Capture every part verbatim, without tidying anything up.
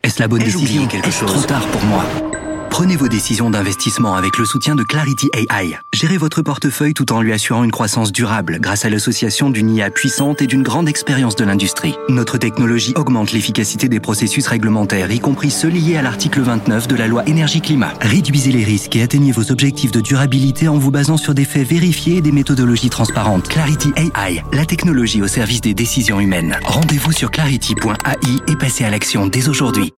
Est-ce la bonne Ai-je décision? oublié quelque Est-ce chose? trop tard pour moi? Prenez vos décisions d'investissement avec le soutien de Clarity A I. Gérez votre portefeuille tout en lui assurant une croissance durable grâce à l'association d'une I A puissante et d'une grande expérience de l'industrie. Notre technologie augmente l'efficacité des processus réglementaires, y compris ceux liés à l'article vingt-neuf de la loi énergie-climat. Réduisez les risques et atteignez vos objectifs de durabilité en vous basant sur des faits vérifiés et des méthodologies transparentes. Clarity A I, la technologie au service des décisions humaines. Rendez-vous sur clarity point A I et passez à l'action dès aujourd'hui.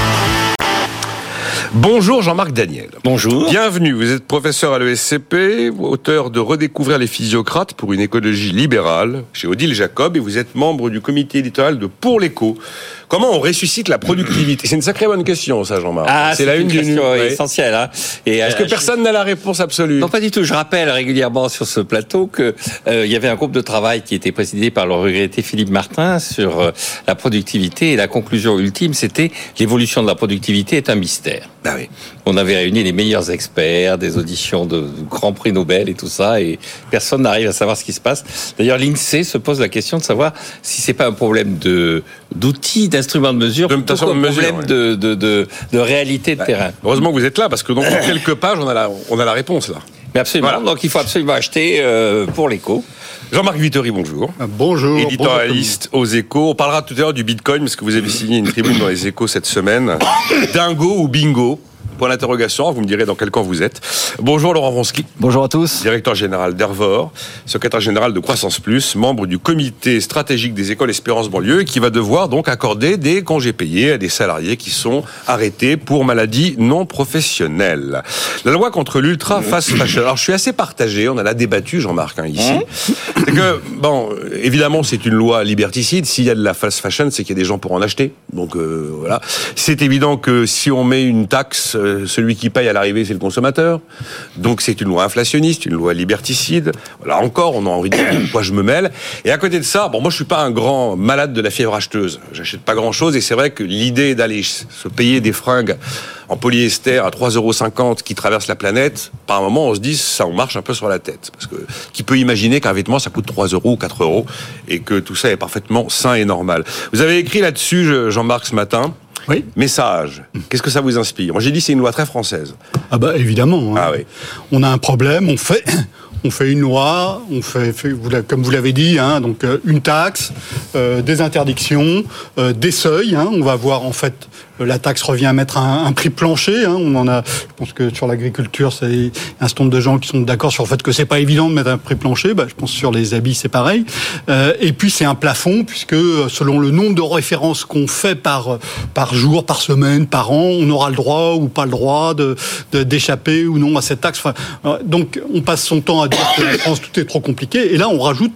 Bonjour Jean-Marc Daniel. Bonjour. Bienvenue, vous êtes professeur à l'E S C P, auteur de Redécouvrir les physiocrates pour une écologie libérale chez Odile Jacob, et vous êtes membre du comité éditorial de Pour l'écho. Comment on ressuscite la productivité? C'est une sacrée bonne question, ça, Jean-Marc. Ah, c'est, c'est la une, une question ouais. essentielle. Hein. Et Est-ce euh, que personne je... n'a la réponse absolue? Non, pas du tout. Je rappelle régulièrement sur ce plateau que euh, il y avait un groupe de travail qui était présidé par le regretté Philippe Martin sur euh, la productivité, et la conclusion ultime, c'était l'évolution de la productivité est un mystère. Ah oui. On avait réuni les meilleurs experts, des auditions de, de grands prix Nobel et tout ça, et personne n'arrive à savoir ce qui se passe. D'ailleurs, l'INSEE se pose la question de savoir si c'est pas un problème de d'outils, d'instruments de mesure, de plutôt qu'un problème ouais. de, de, de, de réalité de bah, terrain. Heureusement que vous êtes là, parce que dans quelques pages, on a la, on a la réponse là. Mais absolument. Voilà. Donc il faut absolument acheter euh, Pour l'écho. Jean-Marc Vittori, bonjour. Bonjour. Éditorialiste aux Échos. On parlera tout à l'heure du Bitcoin, parce que vous avez signé une tribune dans les Échos cette semaine. Dingo ou bingo? Point d'interrogation, vous me direz dans quel camp vous êtes. Bonjour Laurent Vronsky. Bonjour à tous. Directeur général d'Ervor, secrétaire général de Croissance Plus, membre du comité stratégique des écoles Espérance Banlieue, qui va devoir donc accorder des congés payés à des salariés qui sont arrêtés pour maladies non professionnelles. La loi contre l'ultra fast fashion. Alors je suis assez partagé, on en a débattu Jean-Marc hein, ici. C'est que, bon, évidemment c'est une loi liberticide. S'il y a de la fast fashion, c'est qu'il y a des gens pour en acheter. Donc euh, voilà. C'est évident que si on met une taxe, celui qui paye à l'arrivée, c'est le consommateur. Donc c'est une loi inflationniste, une loi liberticide. Là encore, on a envie de dire pourquoi je me mêle. Et à côté de ça, bon, moi je suis pas un grand malade de la fièvre acheteuse. J'achète pas grand-chose, et c'est vrai que l'idée d'aller se payer des fringues en polyester à trois euros cinquante qui traversent la planète, par un moment on se dit ça on marche un peu sur la tête. Parce que qui peut imaginer qu'un vêtement ça coûte trois euros ou quatre euros et que tout ça est parfaitement sain et normal. Vous avez écrit là-dessus, Jean-Marc, ce matin. Oui. Message. Qu'est-ce que ça vous inspire? Moi, j'ai dit c'est une loi très française. Ah bah évidemment. Hein. Ah oui. On a un problème. On fait, on fait une loi. On fait, fait comme vous l'avez dit, hein, donc euh, une taxe, euh, des interdictions, euh, des seuils. Hein. On va voir en fait. La taxe revient à mettre un, un prix plancher. Hein. On en a. Je pense que sur l'agriculture, c'est un certain nombre de gens qui sont d'accord sur le fait que c'est pas évident de mettre un prix plancher. Bah, je pense que sur les habits, c'est pareil. Euh, et puis c'est un plafond, puisque selon le nombre de références qu'on fait par par jour, par semaine, par an, on aura le droit ou pas le droit de, de d'échapper ou non à cette taxe. Enfin, donc on passe son temps à dire que en France tout est trop compliqué. Et là, on rajoute.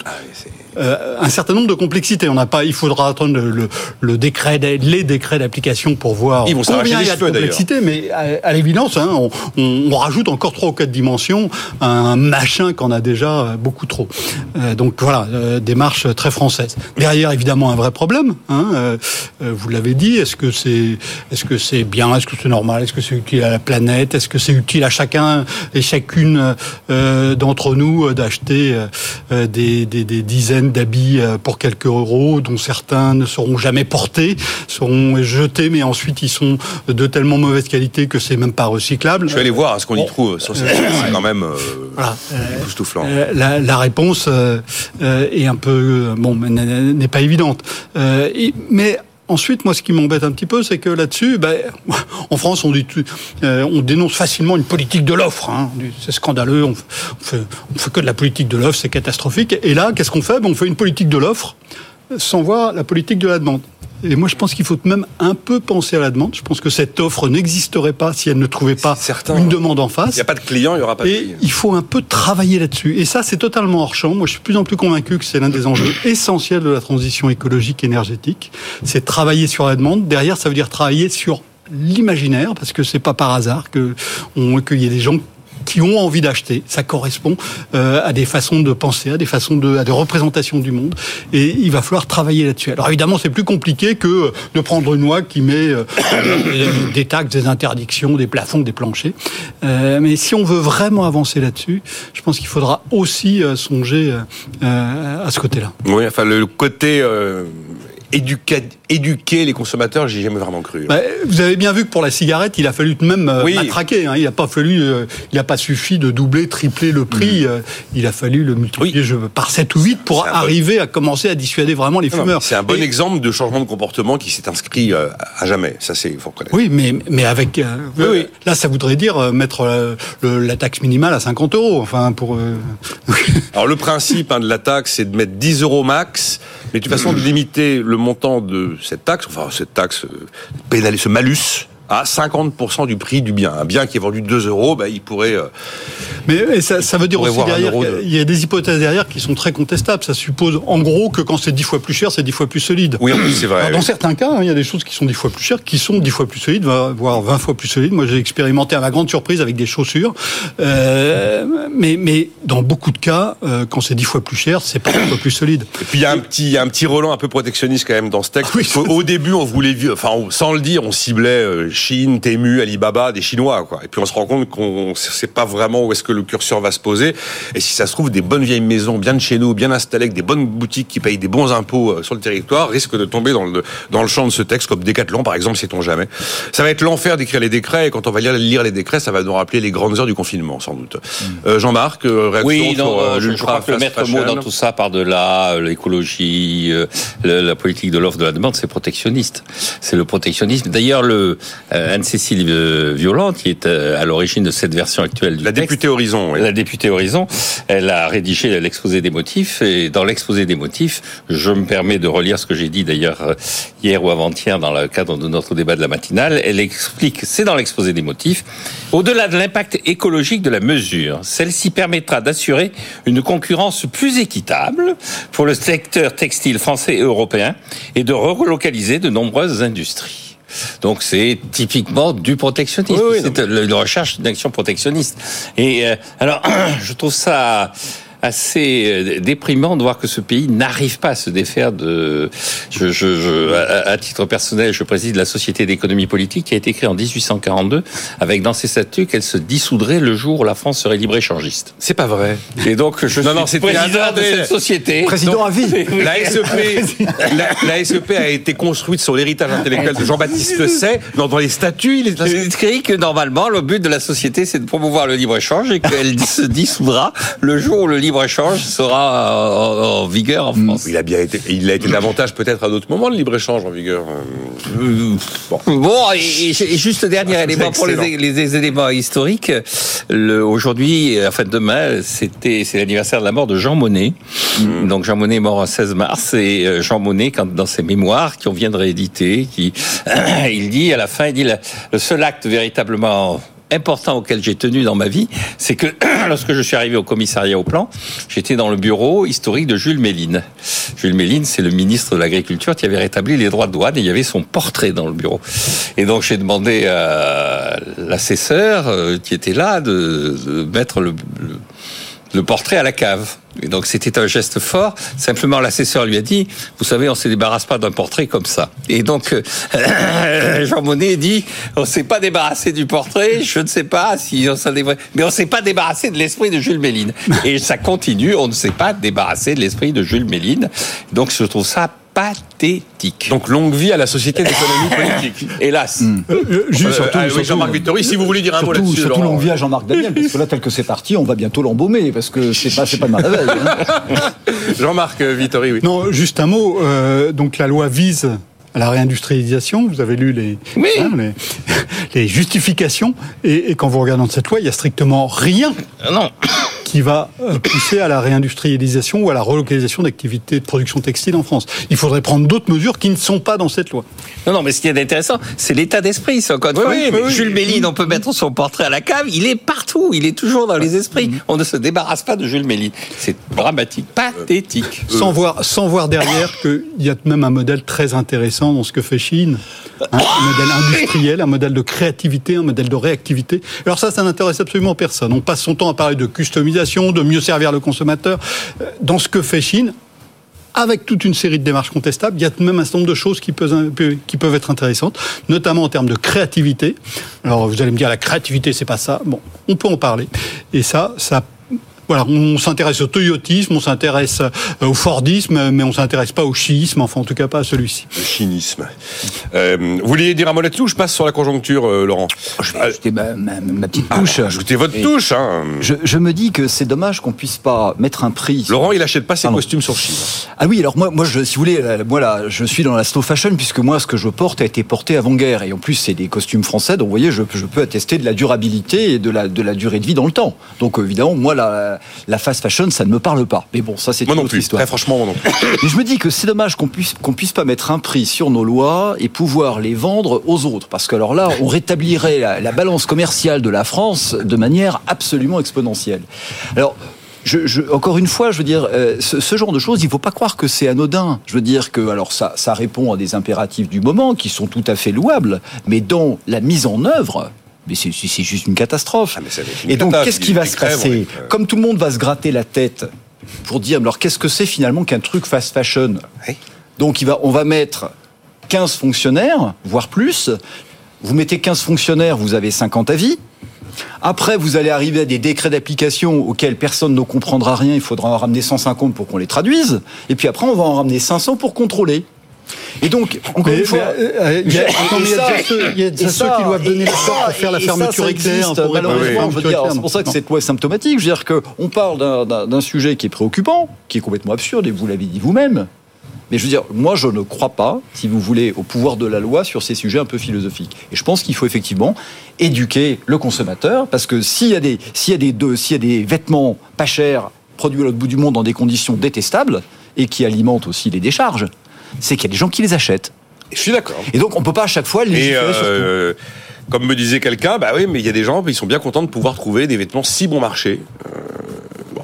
Euh, un certain nombre de complexités. On n'a pas. Il faudra attendre le, le, le décret, les décrets d'application pour voir Ils vont combien il y a de cheveux, complexité. Mais à, à l'évidence, hein, on, on, on rajoute encore trois ou quatre dimensions à un machin qu'on a déjà beaucoup trop. Euh, donc voilà, euh, démarche très française. Derrière, évidemment, un vrai problème. Hein, euh, vous l'avez dit. Est-ce que c'est, est-ce que c'est bien? Est-ce que c'est normal? Est-ce que c'est utile à la planète? Est-ce que c'est utile à chacun et chacune euh, d'entre nous d'acheter euh, des, des, des dizaines d'habits pour quelques euros, dont certains ne seront jamais portés, seront jetés, mais ensuite ils sont de tellement mauvaise qualité que c'est même pas recyclable. Je vais aller voir hein, ce qu'on bon. y trouve sur cette euh, c'est quand même euh, voilà. époustouflant. Euh, la, la réponse euh, est un peu bon, n'est pas évidente. Euh, et, mais Ensuite, moi, ce qui m'embête un petit peu, c'est que là-dessus, ben, en France, on, dit, euh, on dénonce facilement une politique de l'offre. Hein. C'est scandaleux, on fait, on fait que de la politique de l'offre, c'est catastrophique. Et là, qu'est-ce qu'on fait? Ben, on fait une politique de l'offre sans voir la politique de la demande. Et moi, je pense qu'il faut même un peu penser à la demande. Je pense que cette offre n'existerait pas si elle ne trouvait pas une demande en face. Il n'y a pas de client, il n'y aura pas de client. Et il faut un peu travailler là-dessus. Et ça, c'est totalement hors champ. Moi, je suis de plus en plus convaincu que c'est l'un des enjeux essentiels de la transition écologique énergétique. C'est travailler sur la demande. Derrière, ça veut dire travailler sur l'imaginaire, parce que c'est pas par hasard que on, qu'il y ait des gens qui ont envie d'acheter. Ça correspond euh, à des façons de penser, à des façons de, à des représentations du monde. Et il va falloir travailler là-dessus. Alors évidemment, c'est plus compliqué que de prendre une loi qui met euh, des taxes, des interdictions, des plafonds, des planchers. Euh, mais si on veut vraiment avancer là-dessus, je pense qu'il faudra aussi euh, songer euh, à ce côté-là. Oui, enfin le côté euh, éduquer, éduquer les consommateurs, j'ai jamais vraiment cru. Bah, vous avez bien vu que pour la cigarette, il a fallu même euh, oui. matraquer. Hein. Il n'a pas fallu, euh, il n'a pas suffi de doubler, tripler le prix. Mmh. Euh, il a fallu le multiplier oui. par sept ou huit pour arriver bon... à commencer à dissuader vraiment les non, fumeurs. C'est un bon Et... exemple de changement de comportement qui s'est inscrit euh, à jamais. Ça, c'est faut reconnaître. Oui, mais mais avec euh, oui, euh, oui. là, ça voudrait dire euh, mettre euh, le, la taxe minimale à cinquante euros. Enfin, pour. Euh... Alors le principe hein, de la taxe, c'est de mettre dix euros max, mais de toute façon de limiter le montant de cette taxe, enfin cette taxe pénale, ce malus, à cinquante pour cent du prix du bien. Un bien qui est vendu deux euros, bah, il pourrait... Euh, mais ça, ça veut dire aussi derrière, de... il y a des hypothèses derrière qui sont très contestables. Ça suppose, en gros, que quand c'est dix fois plus cher, c'est dix fois plus solide. Oui, c'est vrai. Alors, oui. Dans certains cas, hein, il y a des choses qui sont dix fois plus chères, qui sont dix fois plus solides, voire vingt fois plus solides. Moi, j'ai expérimenté à ma grande surprise avec des chaussures. Euh, mais, mais dans beaucoup de cas, euh, quand c'est dix fois plus cher, c'est pas dix fois plus solide. Et puis, il y a un petit, il y a un petit relent un peu protectionniste quand même dans ce texte. Oui, Au début, on voulait, enfin, sans le dire, on ciblait euh, Chine, Temu, Alibaba, des Chinois, quoi. Et puis on se rend compte qu'on ne sait pas vraiment où est-ce que le curseur va se poser. Et si ça se trouve, des bonnes vieilles maisons, bien de chez nous, bien installées, avec des bonnes boutiques qui payent des bons impôts sur le territoire, risquent de tomber dans le, dans le champ de ce texte, comme Decathlon, par exemple, sait-on jamais. Ça va être l'enfer d'écrire les décrets, et quand on va lire, lire les décrets, ça va nous rappeler les grandes heures du confinement, sans doute. Mmh. Euh, Jean-Marc, réaction oui, sur non, euh, je, je crois que le maître mot dans tout ça, par-delà euh, l'écologie, euh, la, la politique de l'offre de la demande, c'est protectionniste. C'est le protectionnisme. D'ailleurs, le euh, Anne-Cécile euh, Violent, qui est à l'origine de cette version actuelle du la texte. La députée Horizon. Oui. La députée Horizon, elle a rédigé l'exposé des motifs, et dans l'exposé des motifs, je me permets de relire ce que j'ai dit d'ailleurs hier ou avant-hier dans le cadre de notre débat de la matinale. Elle explique, c'est dans l'exposé des motifs, au-delà de l'impact écologique de la mesure, celle-ci permettra d'assurer une concurrence plus équitable pour le secteur textile français et européen et de relocaliser de nombreuses industries. Donc c'est typiquement du protectionnisme. Oui, oui, c'est mais... une recherche d'action protectionniste. Et euh, alors, je trouve ça assez déprimant de voir que ce pays n'arrive pas à se défaire de... Je, je, je, à, à titre personnel, je préside la Société d'économie politique qui a été créée en dix-huit cent quarante-deux avec dans ses statuts qu'elle se dissoudrait le jour où la France serait libre-échangiste. C'est pas vrai. Et donc je non, suis non, c'est président de cette société. Président à vie. La S E P, la, la S E P a été construite sur l'héritage intellectuel de Jean-Baptiste Say. Dans, dans les statuts, il est écrit que normalement le but de la société c'est de promouvoir le libre-échange et qu'elle se dissoudra le jour où le libre-échange sera en, en vigueur en France. Il a bien été, il a été davantage peut-être à d'autres moments le libre-échange en vigueur. Bon, bon et, et juste dernier ah, élément pour les, les éléments historiques. Le, aujourd'hui, enfin demain, c'était c'est l'anniversaire de la mort de Jean Monnet. Mmh. Donc Jean Monnet est mort le seize mars et Jean Monnet, quand dans ses mémoires qu'on vient de rééditer, qui il dit à la fin, il dit la, le seul acte véritablement important auquel j'ai tenu dans ma vie, c'est que lorsque je suis arrivé au commissariat au plan, j'étais dans le bureau historique de Jules Méline. Jules Méline, c'est le ministre de l'Agriculture qui avait rétabli les droits de douane et il y avait son portrait dans le bureau. Et donc j'ai demandé à l'assesseur euh, qui était là de, de mettre le, le, le portrait à la cave. Et donc c'était un geste fort. Simplement l'assesseur lui a dit, vous savez, on se débarrasse pas d'un portrait comme ça. Et donc euh, Jean Monnet dit, on s'est pas débarrassé du portrait. Je ne sais pas si on s'en débarrasse, mais on s'est pas débarrassé de l'esprit de Jules Méline. Et ça continue. On ne s'est pas débarrassé de l'esprit de Jules Méline. Donc je trouve ça pathétique. Donc longue vie à la Société d'économie politique. Hélas. Mmh. Euh, juste, surtout, euh, surtout, Jean-Marc Vittori, si vous voulez dire un surtout, mot là-dessus. Surtout alors... longue vie à Jean-Marc Daniel, parce que là, tel que c'est parti, on va bientôt l'embaumer, parce que c'est pas, c'est pas de ma réveille. Hein. Jean-Marc Vittori, oui. Non, juste un mot. Euh, donc la loi vise à la réindustrialisation. Vous avez lu les, oui. hein, les, les justifications. Et, et quand vous regardez dans cette loi, il y a strictement rien. Non. Qui va pousser à la réindustrialisation ou à la relocalisation d'activités de production textile en France. Il faudrait prendre d'autres mesures qui ne sont pas dans cette loi. Non, non, mais ce qui est intéressant, c'est l'état d'esprit. C'est encore une fois. Oui, oui, Jules oui. Méline, on peut mettre son portrait à la cave. Il est partout. Il est toujours dans les esprits. On ne se débarrasse pas de Jules Méline. C'est dramatique, pathétique. Euh, sans voir, sans voir derrière qu'il y a même un modèle très intéressant dans ce que fait Chine. Hein, un modèle industriel, un modèle de créativité, un modèle de réactivité. Alors ça, ça n'intéresse absolument personne. On passe son temps à parler de customisation, de mieux servir le consommateur. Dans ce que fait Chine, avec toute une série de démarches contestables, il y a même un certain nombre de choses qui peuvent, qui peuvent être intéressantes, notamment en termes de créativité. Alors vous allez me dire, la créativité, c'est pas ça. Bon, on peut en parler. Et ça, ça Voilà, on s'intéresse au toyotisme, on s'intéresse au fordisme, mais on s'intéresse pas au chiisme, enfin en tout cas pas à celui-ci. Le chinisme. Euh, vous vouliez dire un mot là-dessus ou je passe sur la conjoncture, euh, Laurent ? Je vais ajouter ma, ma, ma petite touche. Ah, ajoutez votre Et touche. Hein. Je, je me dis que c'est dommage qu'on puisse pas mettre un prix. Laurent, il achète pas ses Pardon. costumes sur Chine. Ah oui, alors moi, moi je, si vous voulez, moi là, je suis dans la slow fashion puisque moi, ce que je porte a été porté avant-guerre et en plus c'est des costumes français, donc vous voyez, je, je peux attester de la durabilité et de la, de la durée de vie dans le temps. Donc évidemment, moi, la, la fast fashion, ça ne me parle pas. Mais bon, ça c'est Moi une non autre plus. histoire. Très franchement, moi non plus. Mais je me dis que c'est dommage qu'on puisse qu'on puisse pas mettre un prix sur nos lois et pouvoir les vendre aux autres, parce que alors là, on rétablirait la, la balance commerciale de la France de manière absolument exponentielle. Alors. Je, je, encore une fois, je veux dire, euh, ce, ce genre de choses, il ne faut pas croire que c'est anodin. Je veux dire que, alors ça, ça répond à des impératifs du moment qui sont tout à fait louables, mais dans la mise en œuvre, mais c'est, c'est juste une catastrophe. Ah, mais ça va être une Et donc, cata, qu'est-ce il y qui a va des se crèves, passer avec, euh... Comme tout le monde va se gratter la tête pour dire, alors qu'est-ce que c'est finalement qu'un truc fast fashion ? Oui. Donc, il va, on va mettre quinze fonctionnaires, voire plus. Vous mettez quinze fonctionnaires, vous avez cinquante avis. Après, vous allez arriver à des décrets d'application auxquels personne ne comprendra rien. Il faudra en ramener cent cinquante pour qu'on les traduise. Et puis après, on va en ramener cinq cents pour contrôler. Et donc, encore Mais, une fois, mais, euh, il y a, non, mais il y a ça, déjà ceux, il y a déjà et ceux ça, qui doivent donner et l'accord ça, pour faire la et ça, fermeture ça éclair. existe, Pour malheureusement, je veux dire, éclair, c'est pour ça que non. cette loi est symptomatique. Je veux dire qu'on parle d'un, d'un, d'un sujet qui est préoccupant, qui est complètement absurde, et vous l'avez dit vous-même. Mais je veux dire, moi, je ne crois pas, si vous voulez, au pouvoir de la loi sur ces sujets un peu philosophiques. Et je pense qu'il faut effectivement éduquer le consommateur, parce que s'il y a des, s'il y a des, deux, s'il y a des vêtements pas chers, produits à l'autre bout du monde dans des conditions détestables, et qui alimentent aussi les décharges, c'est qu'il y a des gens qui les achètent. Je suis d'accord. Et donc, on ne peut pas à chaque fois Et légiférer sur tout. euh, comme me disait quelqu'un, bah oui, mais il y a des gens, ils sont bien contents de pouvoir trouver des vêtements si bon marché. Euh, bon.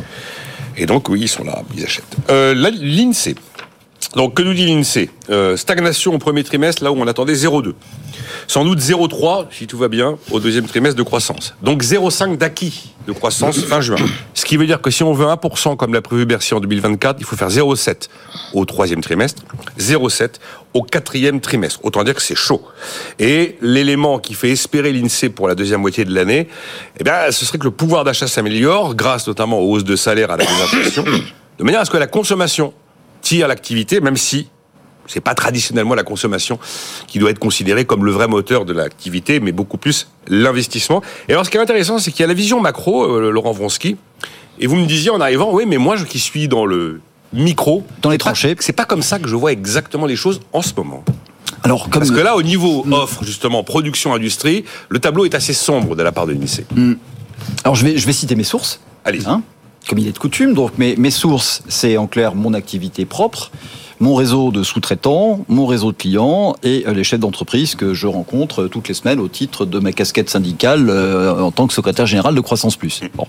Et donc, oui, ils sont là, ils achètent. Euh, la, l'INSEE. Donc, que nous dit l'INSEE ? euh, Stagnation au premier trimestre, là où on attendait zéro virgule deux. Sans doute zéro virgule trois, si tout va bien, au deuxième trimestre de croissance. Donc zéro virgule cinq d'acquis de croissance fin juin. Ce qui veut dire que si on veut un pour cent comme l'a prévu Bercy en deux mille vingt-quatre, il faut faire zéro virgule sept au troisième trimestre, zéro virgule sept au quatrième trimestre. Autant dire que c'est chaud. Et l'élément qui fait espérer l'INSEE pour la deuxième moitié de l'année, eh bien, ce serait que le pouvoir d'achat s'améliore, grâce notamment aux hausses de salaire, à la désinflation, de manière à ce que la consommation tire l'activité, même si c'est pas traditionnellement la consommation qui doit être considérée comme le vrai moteur de l'activité, mais beaucoup plus l'investissement. Et alors, ce qui est intéressant, c'est qu'il y a la vision macro, euh, Laurent Vronsky, et vous me disiez en arrivant, oui, mais moi, je, qui suis dans le micro, Dans les c'est pas- tranchées. c'est pas comme ça que je vois exactement les choses en ce moment. Alors, comme Parce que là, au niveau offre, justement, production, industrie, le tableau est assez sombre de la part de l'INSEE. Alors, je vais, je vais citer mes sources. Allez. Hein, comme il est de coutume. Donc, mes, mes sources, c'est en clair mon activité propre, mon réseau de sous-traitants, mon réseau de clients et euh, les chefs d'entreprise que je rencontre euh, toutes les semaines au titre de ma casquette syndicale euh, en tant que secrétaire général de Croissance Plus. Bon.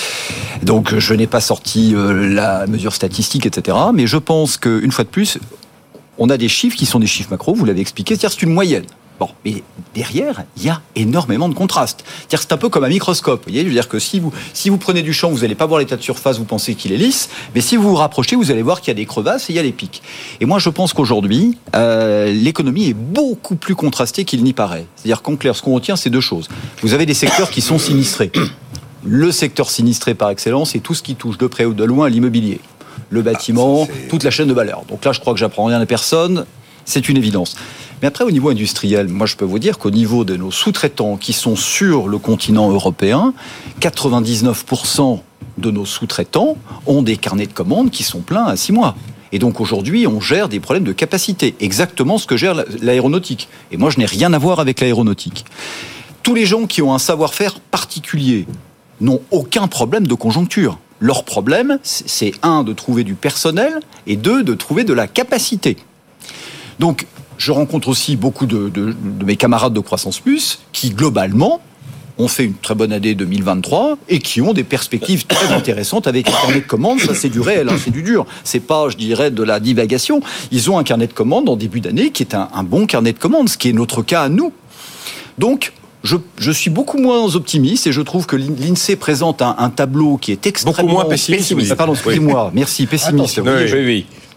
Donc, je n'ai pas sorti euh, la mesure statistique, et cetera. Mais je pense qu'une fois de plus, on a des chiffres qui sont des chiffres macro, vous l'avez expliqué, c'est-à-dire c'est une moyenne. Bon, mais derrière, il y a énormément de contrastes. C'est-à-dire que c'est un peu comme un microscope. Vous voyez, je veux dire que si vous, si vous prenez du champ, vous n'allez pas voir l'état de surface, vous pensez qu'il est lisse, mais si vous vous rapprochez, vous allez voir qu'il y a des crevasses et il y a des pics. Et moi, je pense qu'aujourd'hui, euh, l'économie est beaucoup plus contrastée qu'il n'y paraît. C'est-à-dire qu'en clair, ce qu'on retient, c'est deux choses. Vous avez des secteurs qui sont sinistrés. Le secteur sinistré par excellence, c'est tout ce qui touche de près ou de loin à l'immobilier. Le bâtiment, Ah, ça, c'est... toute la chaîne de valeur. Donc là, je crois que j'apprends rien à personne. C'est une évidence. Mais après, au niveau industriel, moi, je peux vous dire qu'au niveau de nos sous-traitants qui sont sur le continent européen, quatre-vingt-dix-neuf pour cent de nos sous-traitants ont des carnets de commandes qui sont pleins à six mois. Et donc aujourd'hui, on gère des problèmes de capacité. Exactement ce que gère l'aéronautique. Et moi, je n'ai rien à voir avec l'aéronautique. Tous les gens qui ont un savoir-faire particulier n'ont aucun problème de conjoncture. Leur problème, c'est un, de trouver du personnel, et deux, de trouver de la capacité. Donc, je rencontre aussi beaucoup de, de, de mes camarades de Croissance Plus qui, globalement, ont fait une très bonne année deux mille vingt-trois et qui ont des perspectives très intéressantes avec un carnet de commandes. Ça, c'est du réel, hein, c'est du dur. C'est pas, je dirais, de la divagation. Ils ont un carnet de commandes en début d'année qui est un, un bon carnet de commandes, ce qui est notre cas à nous. Donc, Je, je suis beaucoup moins optimiste et je trouve que l'INSEE présente un, un tableau qui est extrêmement Beaucoup moins pessimiste. pessimiste. Pardon, excusez-moi. Oui. Merci, pessimiste. Attention, oui, oui, oui.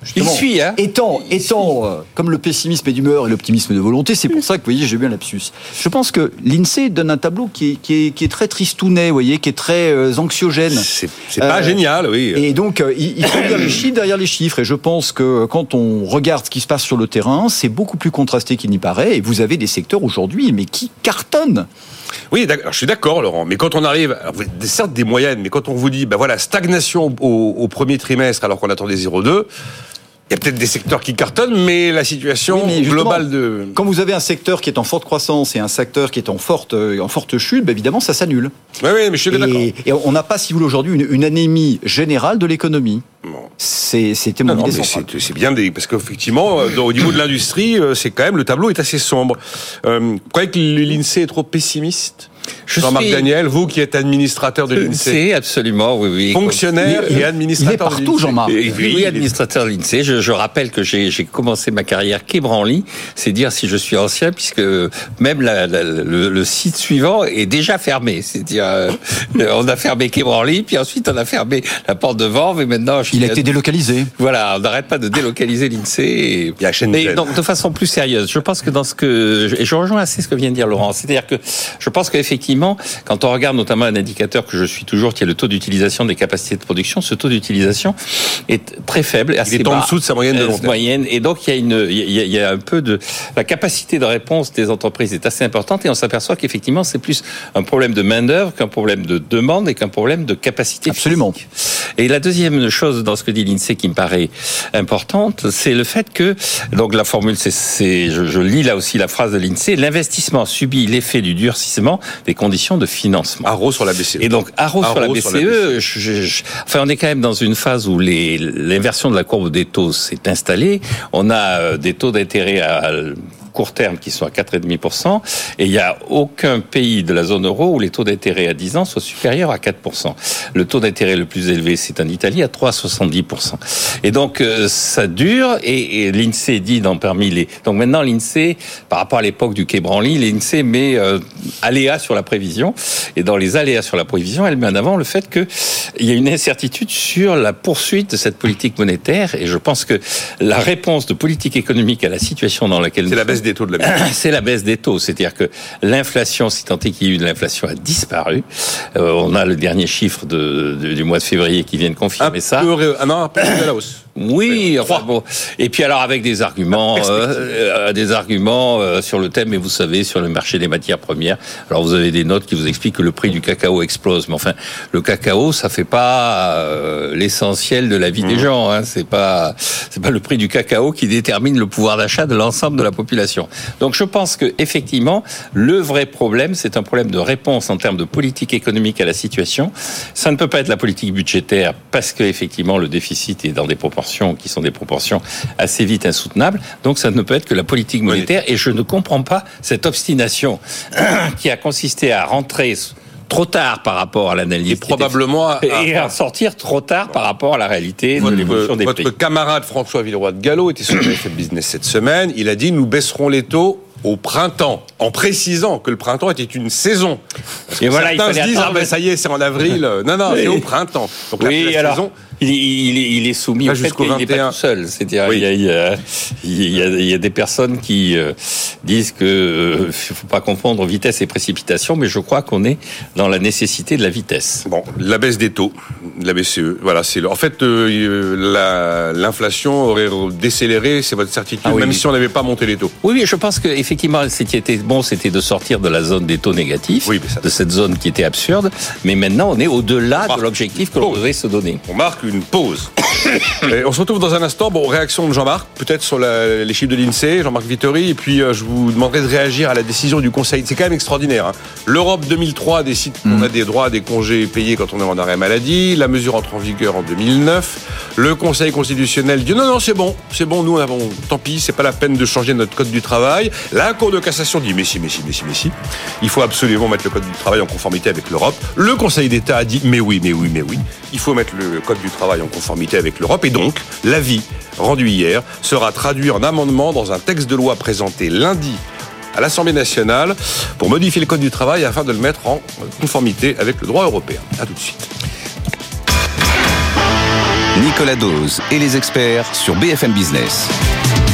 justement, il suit, hein. étant, étant euh, comme le pessimisme est d'humeur et l'optimisme de volonté, c'est pour ça que, vous voyez, j'ai bien lapsus. Je pense que l'INSEE donne un tableau qui est, qui est, qui est très tristounet, vous voyez, qui est très euh, anxiogène. C'est, c'est pas euh, génial, oui. Et donc, euh, il, il faut lire les chiffres derrière les chiffres. Et je pense que quand on regarde ce qui se passe sur le terrain, c'est beaucoup plus contrasté qu'il n'y paraît. Et vous avez des secteurs aujourd'hui, mais qui cartonnent. Oui, alors, je suis d'accord, Laurent. Mais quand on arrive, alors, certes des moyennes, mais quand on vous dit, ben voilà, stagnation au, au premier trimestre alors qu'on attendait zéro virgule deux. Il y a peut-être des secteurs qui cartonnent, mais la situation oui, mais globale de... Quand vous avez un secteur qui est en forte croissance et un secteur qui est en forte, en forte chute, ben évidemment, ça s'annule. Oui, oui, mais je suis et, d'accord. Et on n'a pas, si vous voulez, aujourd'hui, une, une anémie générale de l'économie. Bon. C'est, c'était mon non, idée non, centrale. C'est, c'est bien, des, parce qu'effectivement, au niveau de l'industrie, c'est quand même, le tableau est assez sombre. Euh, vous croyez que l'INSEE est trop pessimiste ? Je Jean-Marc suis... Daniel, vous qui êtes administrateur de l'INSEE. C'est absolument, oui, oui. Fonctionnaire il, et administrateur il est partout, de l'INSEE. Jean-Marc. Et, oui, oui, administrateur de l'INSEE. Je, je rappelle que j'ai, j'ai commencé ma carrière quai Branly. C'est dire si je suis ancien, puisque même la, la, le, le site suivant est déjà fermé. C'est dire, euh, on a fermé quai Branly, puis ensuite on a fermé la porte de Vanves, et maintenant... Je il a été délocalisé. Voilà, on n'arrête pas de délocaliser l'INSEE. Et, il y a chaîne et donc, de façon plus sérieuse, je pense que dans ce que... Et je rejoins assez ce que vient de dire Laurent. C'est-à-dire que je pense qu'effectivement, quand on regarde notamment un indicateur que je suis toujours, qui est le taux d'utilisation des capacités de production, ce taux d'utilisation est très faible, assez il est bas, en dessous de sa moyenne de long terme. Moyenne, et donc il y a une, il y a, il y a un peu de la capacité de réponse des entreprises est assez importante, et on s'aperçoit qu'effectivement c'est plus un problème de main d'œuvre qu'un problème de demande et qu'un problème de capacité. Absolument. Physique. Et la deuxième chose dans ce que dit l'INSEE qui me paraît importante, c'est le fait que donc la formule, c'est, c'est je, je lis là aussi la phrase de l'INSEE, l'investissement subit l'effet du durcissement des conditions de financement. Arro sur la B C E. Et donc, arro, arro sur la B C E, sur la B C E. Je, je, je, enfin, on est quand même dans une phase où les, l'inversion de la courbe des taux s'est installée. On a des taux d'intérêt à court terme qui sont à quatre virgule cinq pour cent, et il n'y a aucun pays de la zone euro où les taux d'intérêt à dix ans soient supérieurs à quatre pour cent. Le taux d'intérêt le plus élevé, c'est en Italie, à trois virgule soixante-dix pour cent. Et donc, euh, ça dure, et, et l'INSEE dit dans parmi les... Donc maintenant, l'INSEE, par rapport à l'époque du quai Branly, l'INSEE met euh, aléas sur la prévision, et dans les aléas sur la prévision, elle met en avant le fait qu'il y a une incertitude sur la poursuite de cette politique monétaire, et je pense que la réponse de politique économique à la situation dans laquelle... C'est la baisse des taux de la B C E. C'est la baisse des taux, c'est-à-dire que l'inflation, si tant est qu'il y a eu de l'inflation, a disparu. Euh, on a le dernier chiffre de, de, du mois de février qui vient de confirmer un ça. Peu, un an après de la hausse. Oui, enfin bon. Et puis alors avec des arguments, euh, des arguments euh, sur le thème, et vous savez, sur le marché des matières premières. Alors vous avez des notes qui vous expliquent que le prix du cacao explose, mais enfin, le cacao, ça fait pas euh, l'essentiel de la vie mmh. des gens. Hein. C'est pas, c'est pas le prix du cacao qui détermine le pouvoir d'achat de l'ensemble de la population. Donc je pense que effectivement, le vrai problème, c'est un problème de réponse en termes de politique économique à la situation. Ça ne peut pas être la politique budgétaire parce que effectivement le déficit est dans des proportions qui sont des proportions assez vite insoutenables. Donc ça ne peut être que la politique monétaire. Oui. Et je ne comprends pas cette obstination qui a consisté à rentrer trop tard par rapport à l'analyse. Et probablement à, et à sortir trop tard par rapport à la réalité votre, de l'évolution des votre prix. Votre camarade François Villeroy de Gallo était sur B F M Business cette semaine. Il a dit nous baisserons les taux au printemps, en précisant que le printemps était une saison. Parce que et voilà, certains se disent ah ben ça y est, c'est en avril. Non non, oui. c'est au printemps. Donc oui, la, alors, saison. Il, il, il est soumis Là, au fait qu'il n'est pas tout seul. C'est-à-dire, oui. il, y a, il, y a, il, y a, il y a des personnes qui euh, disent que euh, faut pas confondre vitesse et précipitation, mais je crois qu'on est dans la nécessité de la vitesse. Bon, la baisse des taux, la B C E, voilà, c'est le, en fait euh, la, l'inflation aurait décéléré, c'est votre certitude, ah, oui, même oui. si on n'avait pas monté les taux. Oui, oui, je pense que effectivement, ce qui était bon, c'était de sortir de la zone des taux négatifs, oui, ça... de cette zone qui était absurde, mais maintenant on est au-delà on de l'objectif que l'on devait se donner. On marque une pause. Et on se retrouve dans un instant. Bon, réaction de Jean-Marc, peut-être sur la, les chiffres de l'INSEE, Jean-Marc Vittori, et puis euh, je vous demanderai de réagir à la décision du Conseil. C'est quand même extraordinaire. Hein. L'Europe deux mille trois décide qu'on a des droits à des congés payés quand on est en arrêt maladie. La mesure entre en vigueur en deux mille neuf. Le Conseil constitutionnel dit non, non, c'est bon, c'est bon, nous avons, tant pis, c'est pas la peine de changer notre code du travail. La Cour de cassation dit mais si, mais si, mais si, mais si. Il faut absolument mettre le code du travail en conformité avec l'Europe. Le Conseil d'État a dit mais oui, mais oui, mais oui. Il faut mettre le code du travail en conformité avec l'Europe, et donc l'avis rendu hier sera traduit en amendement dans un texte de loi présenté lundi à l'Assemblée nationale pour modifier le code du travail afin de le mettre en conformité avec le droit européen. À tout de suite. Nicolas Dose et les experts sur B F M Business.